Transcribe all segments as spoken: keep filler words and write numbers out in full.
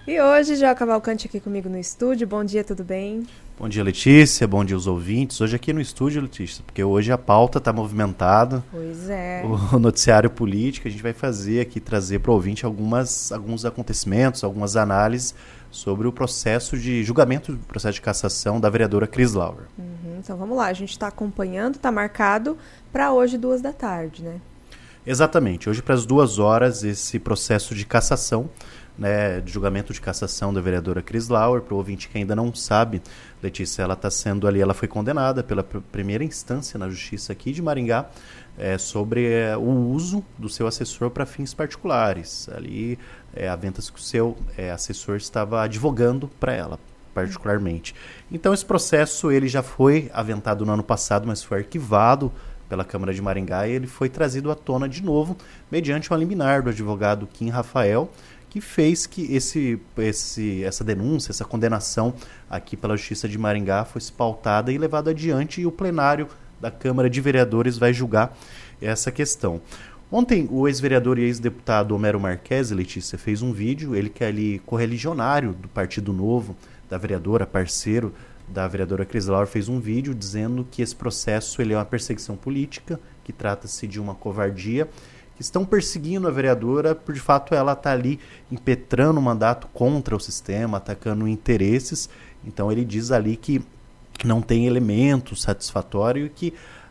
E hoje, João Cavalcante aqui comigo no estúdio. Bom dia, tudo bem? Bom dia, Letícia. Bom dia, os ouvintes. Hoje aqui no estúdio, Letícia, porque hoje a pauta está movimentada. Pois é. O noticiário político, a gente vai fazer aqui, trazer para o ouvinte algumas, alguns acontecimentos, algumas análises sobre o processo de julgamento, do processo de cassação da vereadora Cris Lauer. Uhum, então vamos lá, a gente está acompanhando, está marcado para hoje, duas da tarde, né? Exatamente. Hoje, para as duas horas, esse processo de cassação, né, de julgamento de cassação da vereadora Cris Lauer. Para o ouvinte que ainda não sabe, Letícia, ela está sendo ali, ela foi condenada pela pr- primeira instância na justiça aqui de Maringá é, sobre é, o uso do seu assessor para fins particulares. Ali, é, aventas que o seu é, assessor estava advogando para ela, particularmente. Então, esse processo ele já foi aventado no ano passado, mas foi arquivado pela Câmara de Maringá e ele foi trazido à tona de novo, mediante um liminar do advogado Kim Rafael, que fez que esse, esse, essa denúncia, essa condenação aqui pela Justiça de Maringá fosse pautada e levada adiante, e o plenário da Câmara de Vereadores vai julgar essa questão. Ontem, o ex-vereador e ex-deputado Homero Marques, Letícia, fez um vídeo, ele que é ali correligionário do Partido Novo, da vereadora, parceiro da vereadora Cris Lauer, fez um vídeo dizendo que esse processo ele é uma perseguição política, que trata-se de uma covardia, que estão perseguindo a vereadora por, de fato, ela está ali impetrando o mandato contra o sistema, atacando interesses. Então, ele diz ali que não tem elemento satisfatório e que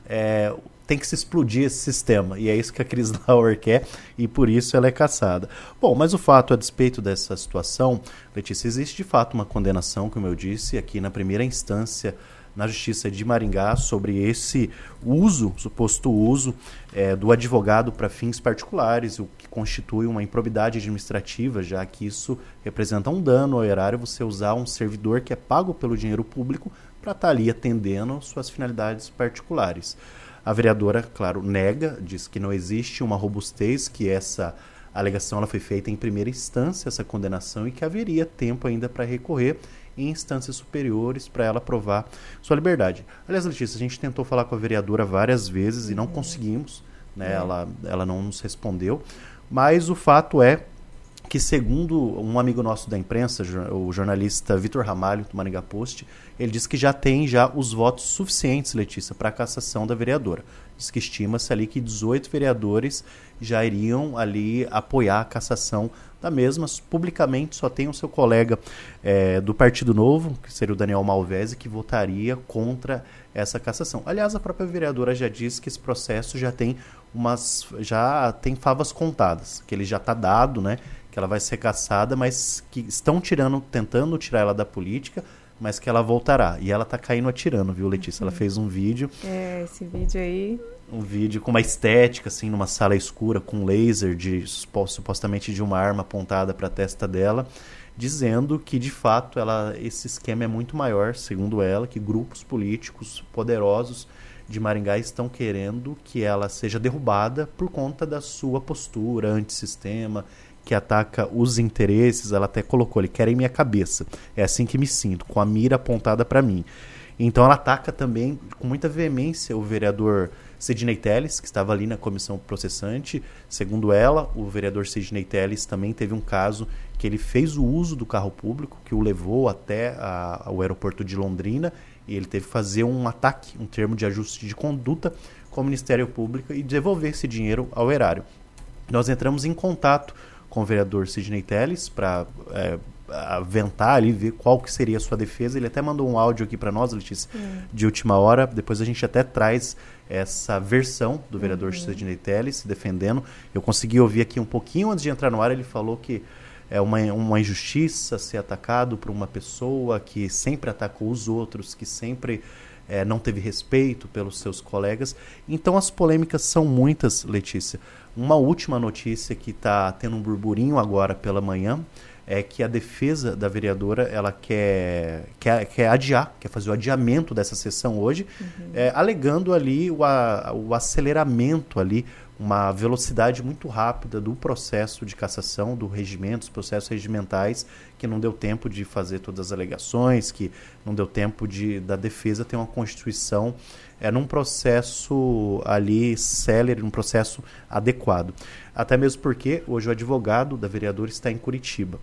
é, tem que se explodir esse sistema. E é isso que a Cris Lauer quer e, por isso, ela é cassada. Bom, mas o fato, a despeito dessa situação, Letícia, existe, de fato, uma condenação, como eu disse, aqui na primeira instância na Justiça de Maringá sobre esse uso, suposto uso é, do advogado para fins particulares, o que constitui uma improbidade administrativa, já que isso representa um dano ao erário, você usar um servidor que é pago pelo dinheiro público para estar ali atendendo suas finalidades particulares. A vereadora, claro, nega, diz que não existe uma robustez, que essa alegação ela foi feita em primeira instância, essa condenação, e que haveria tempo ainda para recorrer em instâncias superiores para ela provar sua liberdade. Aliás, Letícia, a gente tentou falar com a vereadora várias vezes e não conseguimos, né? É. Ela, ela não nos respondeu, mas o fato é que, segundo um amigo nosso da imprensa, o jornalista Vitor Ramalho, do Maringá Post, ele disse que já tem já os votos suficientes, Letícia, para a cassação da vereadora. Diz que estima-se ali que dezoito vereadores já iriam ali apoiar a cassação da mesma. Publicamente só tem o seu colega é, do Partido Novo, que seria o Daniel Malvese, que votaria contra essa cassação. Aliás, a própria vereadora já disse que esse processo já tem umas, já tem favas contadas, que ele já está dado, né, que ela vai ser cassada, mas que estão tirando, tentando tirar ela da política, mas que ela voltará. E ela tá caindo atirando, viu, Letícia? Uhum. Ela fez um vídeo. É, esse vídeo aí. Um vídeo com uma estética, assim, numa sala escura, com laser, de, supostamente de uma arma apontada para a testa dela, dizendo que, de fato, ela, esse esquema é muito maior, segundo ela, que grupos políticos poderosos de Maringá estão querendo que ela seja derrubada por conta da sua postura antissistema, que ataca os interesses. Ela até colocou, ele querem minha cabeça. É assim que me sinto, com a mira apontada para mim. Então ela ataca também com muita veemência o vereador Sidney Telles, que estava ali na comissão processante. Segundo ela, o vereador Sidney Telles também teve um caso que ele fez o uso do carro público, que o levou até a, ao aeroporto de Londrina, e ele teve que fazer um ataque, um termo de ajuste de conduta com o Ministério Público e devolver esse dinheiro ao erário. Nós entramos em contato com o vereador Sidney Telles para é, aventar ali, ver qual que seria a sua defesa. Ele até mandou um áudio aqui para nós, Letícia, hum. de última hora. Depois a gente até traz essa versão do vereador uhum. Sidney Telles se defendendo. Eu consegui ouvir aqui um pouquinho antes de entrar no ar. Ele falou que é uma, uma injustiça ser atacado por uma pessoa que sempre atacou os outros, que sempre é, não teve respeito pelos seus colegas. Então as polêmicas são muitas, Letícia. Uma última notícia que está tendo um burburinho agora pela manhã é que a defesa da vereadora ela quer, quer, quer adiar, quer fazer o adiamento dessa sessão hoje, uhum. é, alegando ali o, a, o aceleramento ali, uma velocidade muito rápida do processo de cassação, do regimento, dos processos regimentais, que não deu tempo de fazer todas as alegações, que não deu tempo de, da defesa ter uma constituição é, num processo ali célere, num processo adequado. Até mesmo porque hoje o advogado da vereadora está em Curitiba.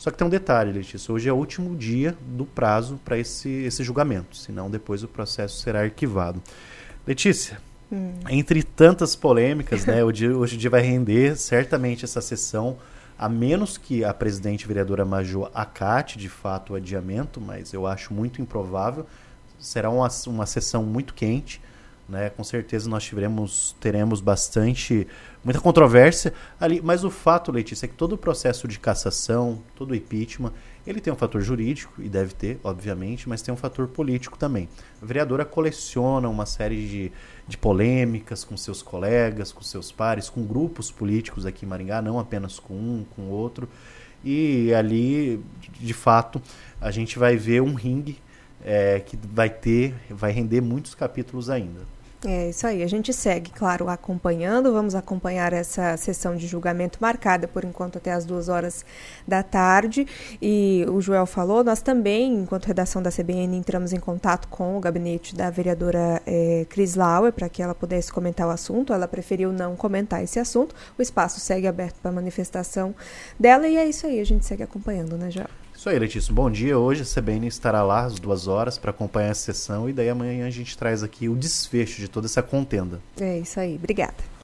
Só que tem um detalhe, Letícia, hoje é o último dia do prazo para esse, esse julgamento, senão depois o processo será arquivado. Letícia, hum. entre tantas polêmicas, né, o dia, hoje o dia vai render certamente essa sessão, a menos que a presidente vereadora Majô acate de fato o adiamento, mas eu acho muito improvável. Será uma, uma sessão muito quente, né? Com certeza nós tiveremos, teremos bastante, muita controvérsia ali, mas o fato, Letícia, é que todo o processo de cassação, todo o impeachment, ele tem um fator jurídico, e deve ter, obviamente, mas tem um fator político também. A vereadora coleciona uma série de, de polêmicas com seus colegas, com seus pares, com grupos políticos aqui em Maringá, não apenas com um, com outro, e ali, de fato, a gente vai ver um ringue É, que vai ter, vai render muitos capítulos ainda. É isso aí, a gente segue, claro, acompanhando, vamos acompanhar essa sessão de julgamento marcada, por enquanto, até as duas horas da tarde, e o Joel falou, nós também, enquanto redação da C B N, entramos em contato com o gabinete da vereadora é, Cris Lauer, para que ela pudesse comentar o assunto, ela preferiu não comentar esse assunto, o espaço segue aberto para manifestação dela, e é isso aí, a gente segue acompanhando, né, Joel? Isso aí, Letícia. Bom dia. Hoje a C B N estará lá às duas horas para acompanhar a sessão e daí amanhã a gente traz aqui o desfecho de toda essa contenda. É isso aí. Obrigada.